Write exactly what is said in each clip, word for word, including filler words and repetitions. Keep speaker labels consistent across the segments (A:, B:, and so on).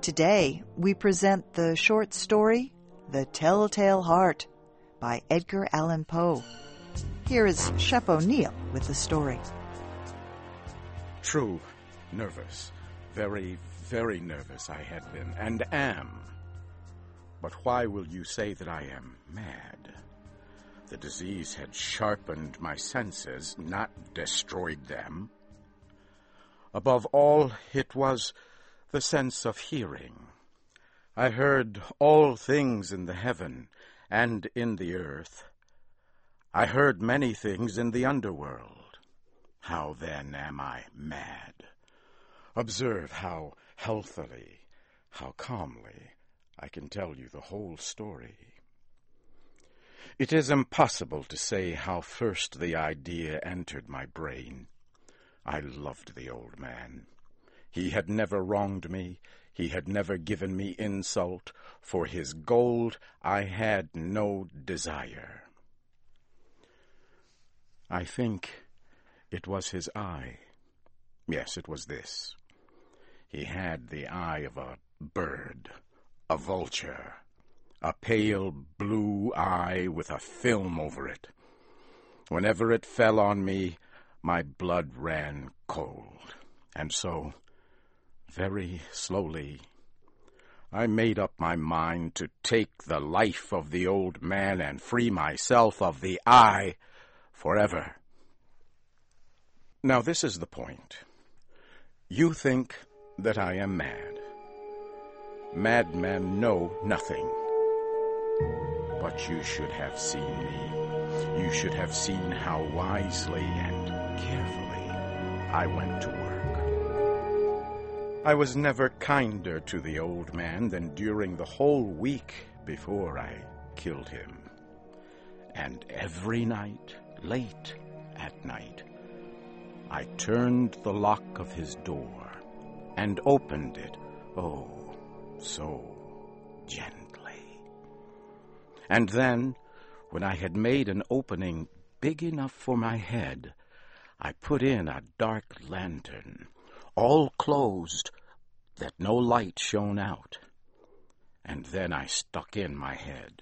A: Today, we present the short story, The Telltale Heart, by Edgar Allan Poe. Here is Shep O'Neill with the story.
B: True, nervous. Very, very nervous I had been, and am. But why will you say that I am mad? The disease had sharpened my senses, not destroyed them. Above all, it was the sense of hearing. I heard all things in the heaven and in the earth. I heard many things in the underworld. How then am I mad? Observe how healthily, how calmly I can tell you the whole story. It is impossible to say how first the idea entered my brain. I loved the old man. He had never wronged me. He had never given me insult. For his gold I had no desire. I think it was his eye. Yes, it was this. He had the eye of a bird, a vulture, a pale blue eye with a film over it. Whenever it fell on me, my blood ran cold, and so, very slowly, I made up my mind to take the life of the old man and free myself of the eye forever. Now this is the point. You think that I am mad. Madmen know nothing. But you should have seen me. You should have seen how wisely and carefully I went to work. I was never kinder to the old man than during the whole week before I killed him. And every night, late at night, I turned the lock of his door and opened it, oh, so gently. And then, when I had made an opening big enough for my head, I put in a dark lantern, all closed, that no light shone out, and then I stuck in my head.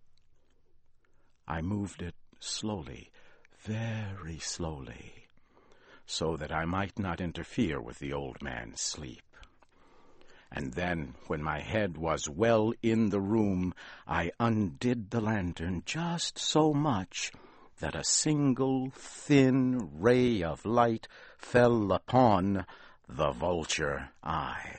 B: I moved it slowly, very slowly, so that I might not interfere with the old man's sleep. And then, when my head was well in the room, I undid the lantern just so much that a single thin ray of light fell upon the vulture eye.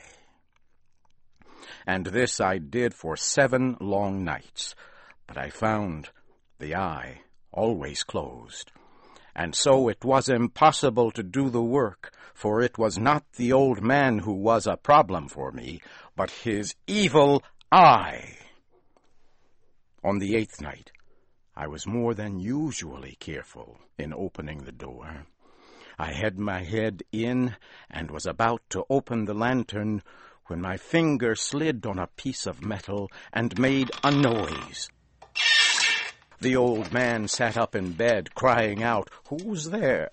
B: And this I did for seven long nights, but I found the eye always closed. And so it was impossible to do the work, for it was not the old man who was a problem for me, but his evil eye. On the eighth night, I was more than usually careful in opening the door. I had my head in and was about to open the lantern when my finger slid on a piece of metal and made a noise. The old man sat up in bed, crying out, "Who's there?"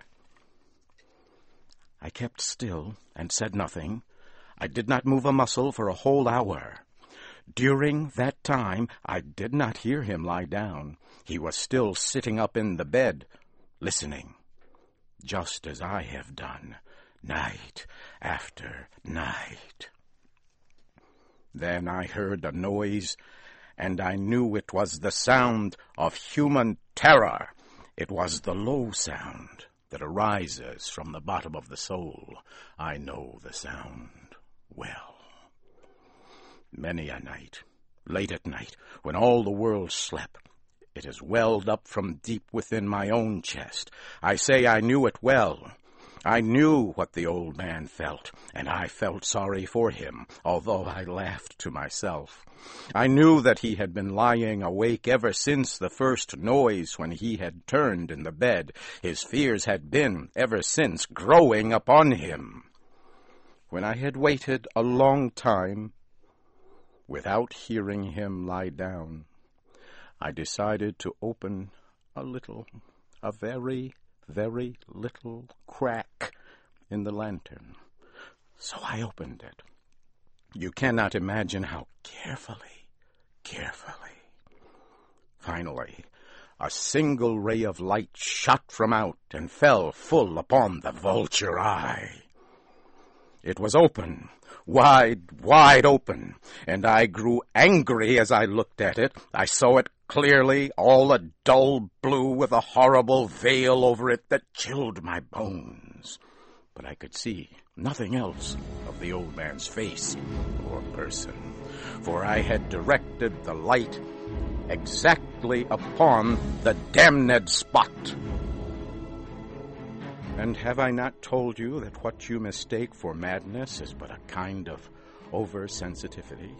B: I kept still and said nothing. I did not move a muscle for a whole hour. During that time, I did not hear him lie down. He was still sitting up in the bed, listening, just as I have done, night after night. Then I heard a noise, and I knew it was the sound of human terror. It was the low sound that arises from the bottom of the soul. I know the sound well. Many a night, late at night, when all the world slept, it has welled up from deep within my own chest. I say I knew it well. I knew what the old man felt, and I felt sorry for him, although I laughed to myself. I knew that he had been lying awake ever since the first noise when he had turned in the bed. His fears had been, ever since, growing upon him. When I had waited a long time, without hearing him lie down, I decided to open a little, a very, very little crack in the lantern. So I opened it. You cannot imagine how carefully, carefully. Finally, a single ray of light shot from out and fell full upon the vulture eye. It was open, wide, wide open, and I grew angry as I looked at it. I saw it clearly, all a dull blue with a horrible veil over it that chilled my bones. But I could see nothing else of the old man's face or person, for I had directed the light exactly upon the damned spot. And have I not told you that what you mistake for madness is but a kind of oversensitivity?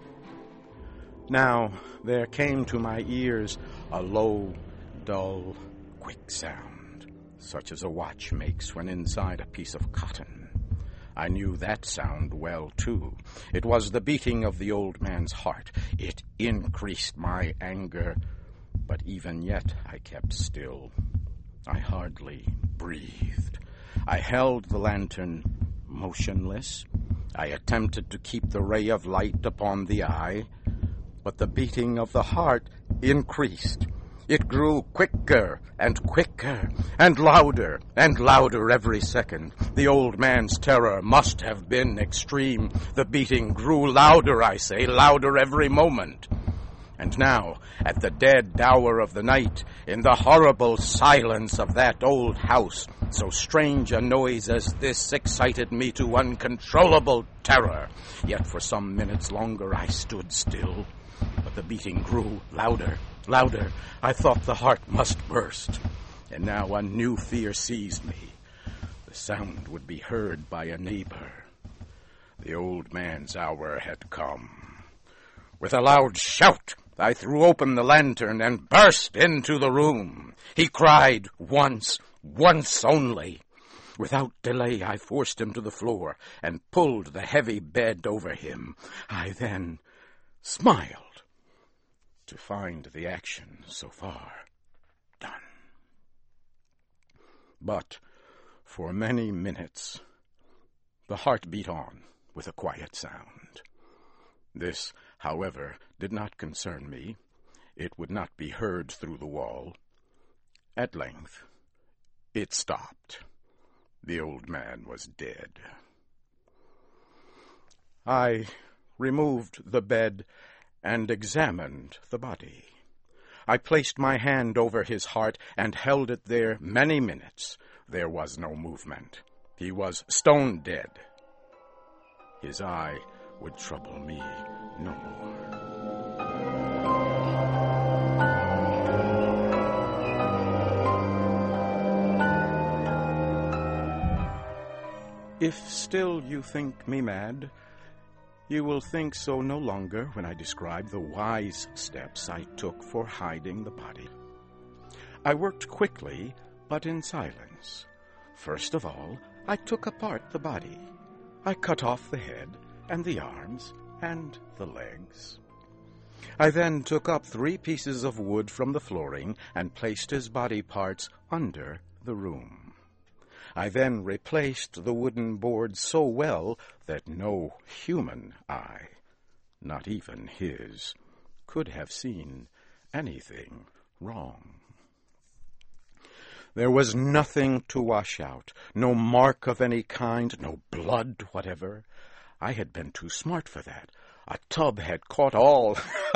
B: Now there came to my ears a low, dull, quick sound, such as a watch makes when inside a piece of cotton. I knew that sound well, too. It was the beating of the old man's heart. It increased my anger, but even yet I kept still. I hardly breathed. I held the lantern motionless. I attempted to keep the ray of light upon the eye, but the beating of the heart increased. It grew quicker and quicker and louder and louder every second. The old man's terror must have been extreme. The beating grew louder, I say, louder every moment. And now, at the dead hour of the night, in the horrible silence of that old house, so strange a noise as this excited me to uncontrollable terror. Yet for some minutes longer I stood still, but the beating grew louder, louder. I thought the heart must burst. And now a new fear seized me. The sound would be heard by a neighbor. The old man's hour had come. With a loud shout, I threw open the lantern and burst into the room. He cried once, once only. Without delay, I forced him to the floor and pulled the heavy bed over him. I then smiled to find the action so far done. But for many minutes, the heart beat on with a quiet sound. This, however, did not concern me. It would not be heard through the wall. At length, it stopped. The old man was dead. I removed the bed and examined the body. I placed my hand over his heart and held it there many minutes. There was no movement. He was stone dead. His eye would trouble me no more. If still you think me mad, you will think so no longer when I describe the wise steps I took for hiding the body. I worked quickly, but in silence. First of all, I took apart the body. I cut off the head and the arms and the legs. I then took up three pieces of wood from the flooring and placed his body parts under the room. I then replaced the wooden boards so well that no human eye, not even his, could have seen anything wrong. There was nothing to wash out, no mark of any kind, no blood whatever. I had been too smart for that. A tub had caught all.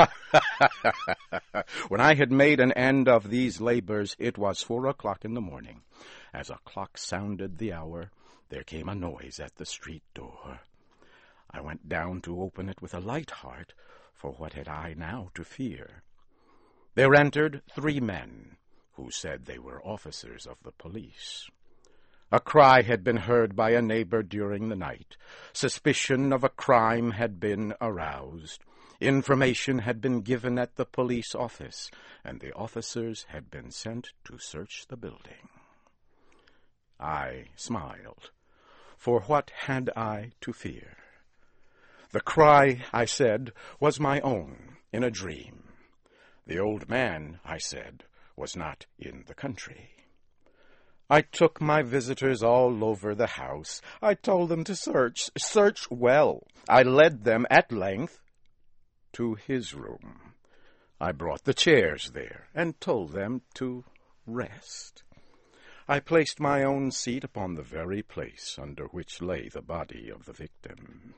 B: When I had made an end of these labors, it was four o'clock in the morning. As a clock sounded the hour, there came a noise at the street door. I went down to open it with a light heart, for what had I now to fear? There entered three men, who said they were officers of the police. A cry had been heard by a neighbor during the night. Suspicion of a crime had been aroused. Information had been given at the police office, and the officers had been sent to search the building. I smiled, for what had I to fear? The cry, I said, was my own in a dream. The old man, I said, was not in the country. I took my visitors all over the house. I told them to search, search well. I led them at length to his room. I brought the chairs there and told them to rest. I placed my own seat upon the very place under which lay the body of the victim.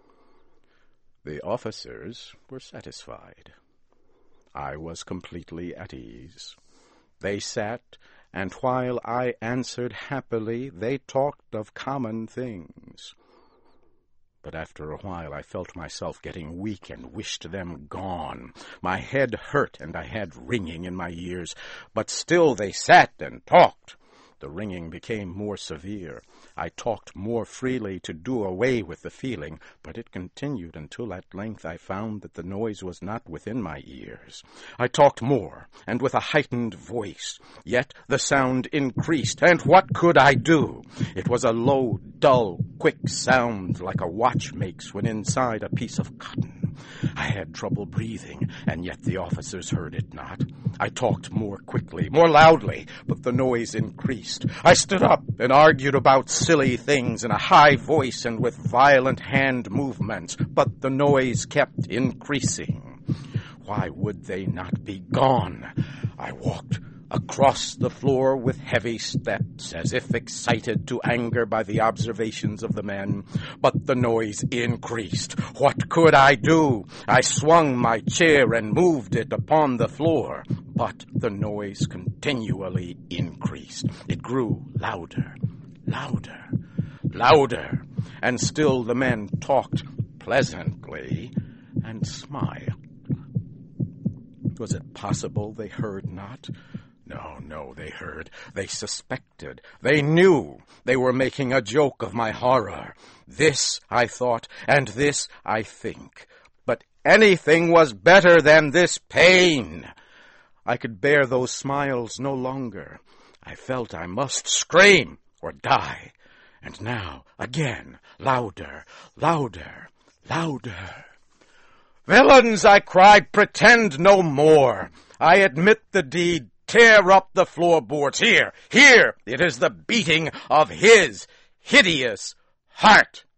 B: The officers were satisfied. I was completely at ease. They sat, and while I answered happily, they talked of common things. But after a while I felt myself getting weak and wished them gone. My head hurt, and I had ringing in my ears, but still they sat and talked. The ringing became more severe. I talked more freely to do away with the feeling, but it continued until at length I found that the noise was not within my ears. I talked more, and with a heightened voice, yet the sound increased, and what could I do? It was a low, dull, quick sound like a watch makes when inside a piece of cotton. I had trouble breathing, and yet the officers heard it not. I talked more quickly, more loudly, but the noise increased. I stood up and argued about silly things in a high voice and with violent hand movements, but the noise kept increasing. Why would they not be gone? I walked across the floor with heavy steps, as if excited to anger by the observations of the men, but the noise increased. What could I do? I swung my chair and moved it upon the floor, but the noise continually increased. It grew louder, louder, louder, and still the men talked pleasantly and smiled. Was it possible they heard not? No, no, they heard. They suspected. They knew. They were making a joke of my horror. This I thought, and this I think. But anything was better than this pain. I could bear those smiles no longer. I felt I must scream or die. And now, again, louder, louder, louder. "Villains," I cried, "pretend no more. I admit the deed. Tear up the floorboards. Here, here, it is the beating of his hideous heart."